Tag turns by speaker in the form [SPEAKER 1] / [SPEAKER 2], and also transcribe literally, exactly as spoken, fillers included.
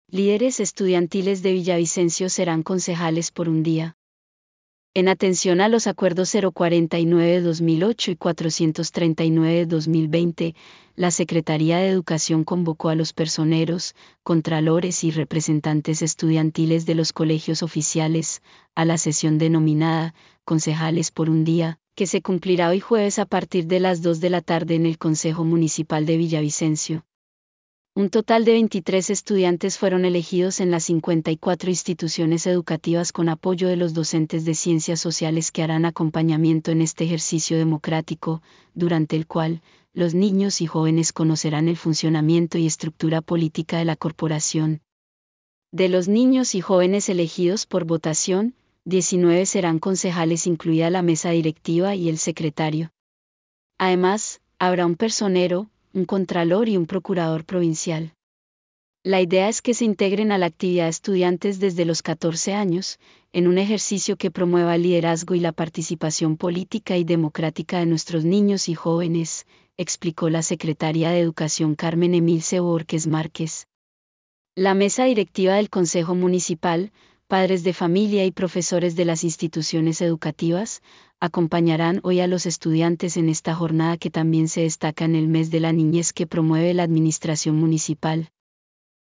[SPEAKER 1] Líderes estudiantiles de Villavicencio serán concejales por un día. En atención a los acuerdos cero cuarenta y nueve de dos mil ocho y cuatrocientos treinta y nueve de dos mil veinte, la Secretaría de Educación convocó a los personeros, contralores y representantes estudiantiles de los colegios oficiales a la sesión denominada Concejales por un día, que se cumplirá hoy jueves a partir de las dos de la tarde en el Concejo Municipal de Villavicencio. Un total de veintitrés estudiantes fueron elegidos en las cincuenta y cuatro instituciones educativas con apoyo de los docentes de ciencias sociales que harán acompañamiento en este ejercicio democrático, durante el cual los niños y jóvenes conocerán el funcionamiento y estructura política de la corporación. De los niños y jóvenes elegidos por votación, diecinueve serán concejales, incluida la mesa directiva y el secretario. Además, habrá un personero, un contralor y un procurador provincial. La idea es que se integren a la actividad estudiantes desde los catorce años, en un ejercicio que promueva el liderazgo y la participación política y democrática de nuestros niños y jóvenes, explicó la secretaria de Educación Carmen Emilce Borges Márquez. La mesa directiva del Consejo Municipal, padres de familia y profesores de las instituciones educativas, acompañarán hoy a los estudiantes en esta jornada que también se destaca en el mes de la niñez que promueve la administración municipal.